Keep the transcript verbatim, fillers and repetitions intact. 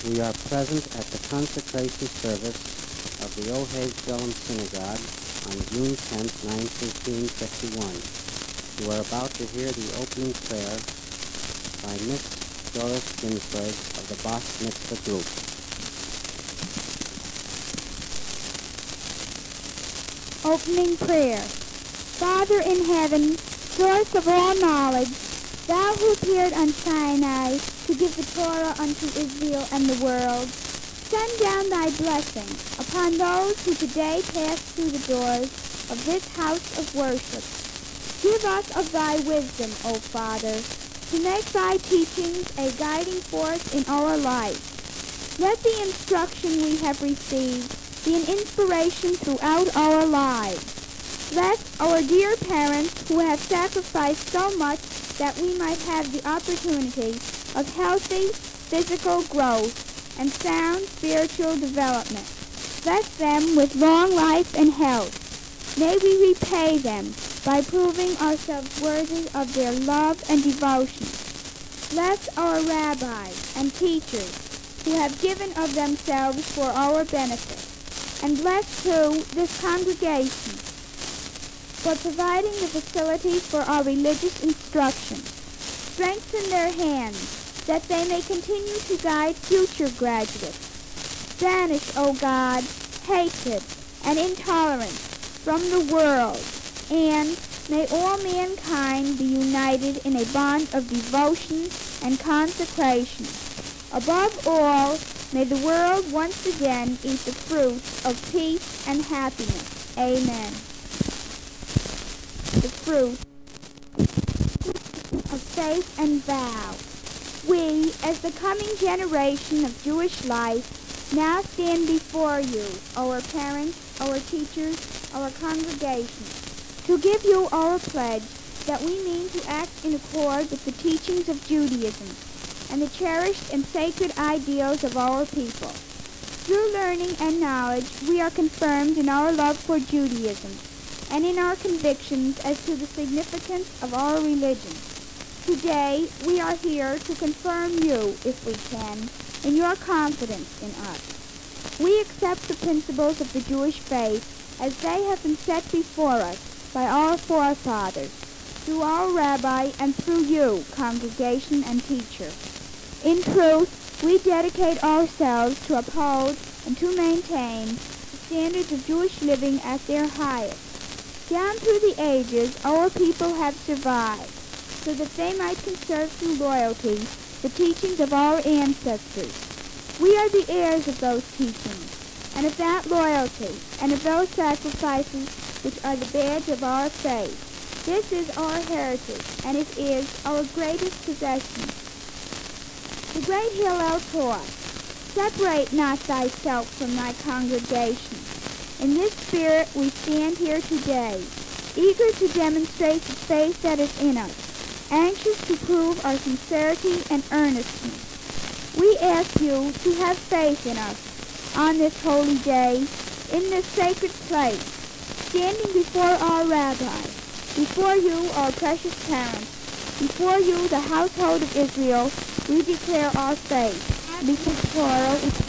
We are present at the consecration service of the Ohad Shalom Synagogue on June tenth, nineteen fifty-one. You are about to hear the opening prayer by Miss Doris Ginsburg of the Bas Mitzvah Group. Opening prayer. Father in heaven, source of all knowledge, thou who appeared on Sinai to give the Torah unto Israel and the world, send down thy blessing upon those who today pass through the doors of this house of worship. Give us of thy wisdom, O Father, to make thy teachings a guiding force in our life. Let the instruction we have received be an inspiration throughout our lives. Bless our dear parents who have sacrificed so much that we might have the opportunity of healthy physical growth and sound spiritual development. Bless them with long life and health. May we repay them by proving ourselves worthy of their love and devotion. Bless our rabbis and teachers who have given of themselves for our benefit. And bless, too, this congregation for providing the facilities for our religious instruction. Strengthen their hands that they may continue to guide future graduates. Banish, O God, hatred and intolerance from the world, and may all mankind be united in a bond of devotion and consecration. Above all, may the world once again eat the fruit of peace and happiness. Amen. The fruit of faith and vow. We, as the coming generation of Jewish life, now stand before you, our parents, our teachers, our congregation, to give you our pledge that we mean to act in accord with the teachings of Judaism and the cherished and sacred ideals of our people. Through learning and knowledge, we are confirmed in our love for Judaism and in our convictions as to the significance of our religion. Today, we are here to confirm you, if we can, in your confidence in us. We accept the principles of the Jewish faith as they have been set before us by our forefathers, through our rabbi and through you, congregation and teacher. In truth, we dedicate ourselves to uphold and to maintain the standards of Jewish living at their highest. Down through the ages, our people have survived, so that they might conserve through loyalty the teachings of our ancestors. We are the heirs of those teachings, and of that loyalty, and of those sacrifices which are the badge of our faith. This is our heritage, and it is our greatest possession. The great Hillel taught, separate not thyself from thy congregation. In this spirit we stand here today, eager to demonstrate the faith that is in us, anxious to prove our sincerity and earnestness. We ask you to have faith in us on this holy day, in this sacred place, standing before our rabbi, before you, our precious parents, before you, the household of Israel. We declare our faith. Before Torah,